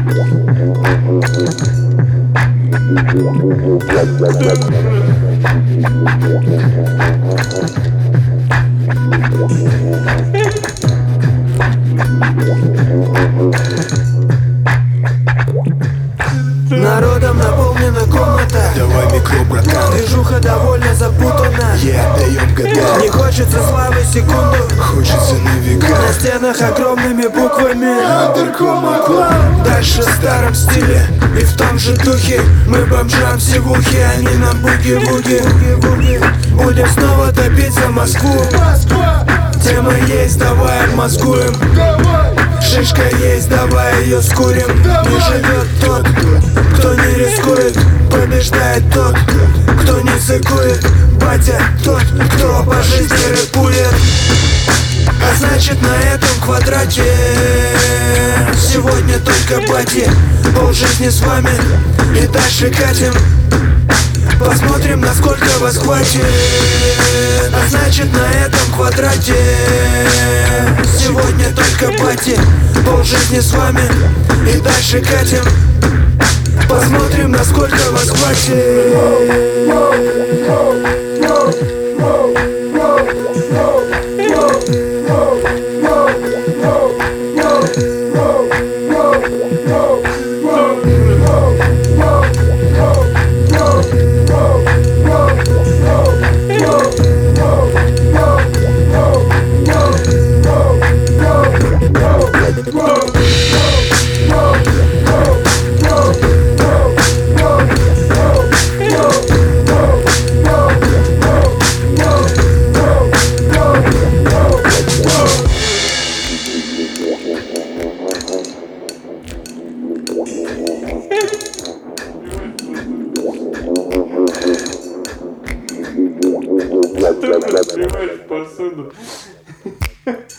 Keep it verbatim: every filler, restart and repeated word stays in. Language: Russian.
Народом наполнена комната. Давай микро, братан. Движуха довольно запутана. Я отдаем года. Не хочется славы секунду. Хочется на века. На стенах огромными буквами Андеркома клан. дальше в старом стиле и в том же духе. Мы бомжам севухи, они нам буги-вуги. Будем снова топить за Москву. Тема есть, давай обмозгуем. Шишка есть, давай ее скурим. Не живет тот, кто не рискует. Побеждает тот, кто не цикует. Батя тот, кто по жизни рэпует. А значит на этом квадрате сегодня только бати. Полжизни с вами и дальше катим. Посмотрим, насколько вас хватит. А значит на этом квадрате сегодня только пати. Полжизни с вами и дальше катим. Посмотрим, насколько вас хватит. Ты разбиваешь посуду.